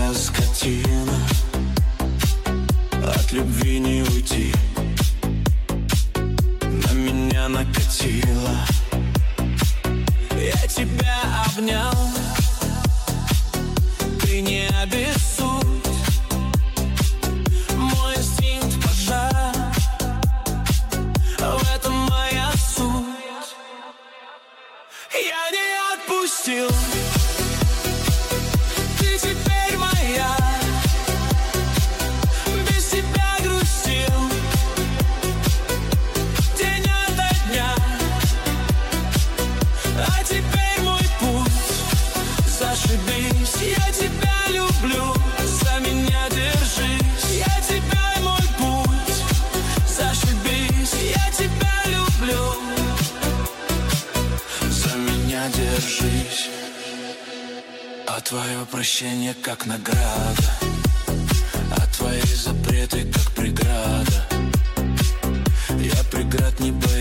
я скотина, от любви не уйти. На меня накатило, я тебя обнял, ты не обессудь. Мой инстинкт пожар, в этом моя суть. Я не отпустил, ты теперь моя. Без тебя грустил день ото дня, а теперь мой путь. Зашибись, я тебя люблю, за меня держись. Я тебя и мой путь. Зашибись, я тебя люблю, за меня держись. А твое прощение как награда, а твои запреты как преграда. Я преград не боюсь.